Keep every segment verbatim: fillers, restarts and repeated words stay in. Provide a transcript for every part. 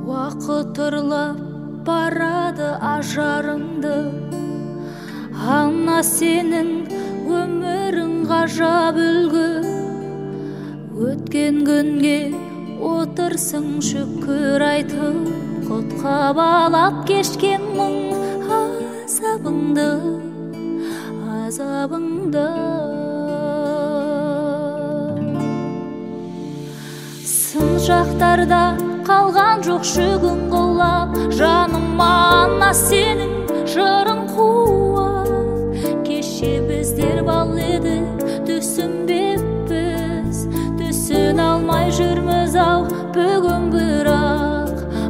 Уақыт ұрлап барады ажарыңды, ана сенің өмірің ғажап үлгі. Өткен күнге отырсың шүкір айтып, құтқа балап кешкен мұң азабыңды, азабыңды. Сын жақтарда қалған жоқ шүгін қолап, жаныма ана сенің жырың қуат. Кеше біздер бал еді, түсінбеппіз, түсін алмай жүрміз ау бүгін бірақ.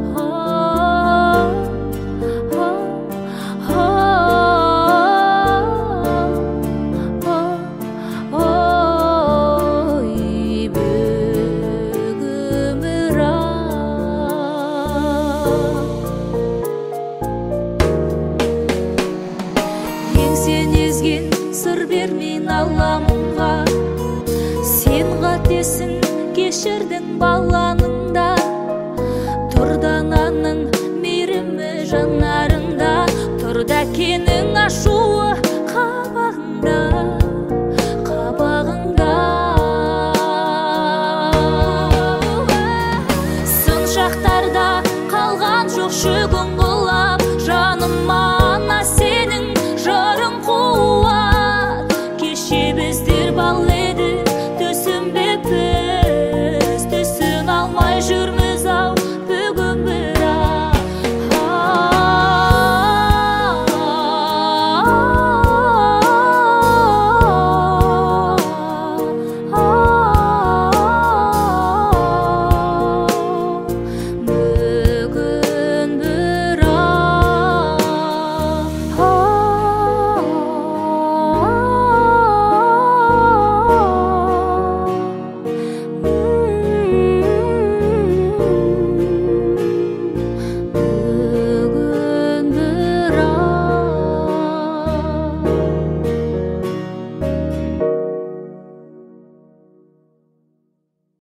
Сыр бермейін Алламға, сен қатесін кешірдің баланыңда. Тұрдананың мейірімі жанарында, тұрда кенің ашуы қабағыңда, қабағыңда. Сын шақтарда қалған жоқ шүгін құлап, жаныма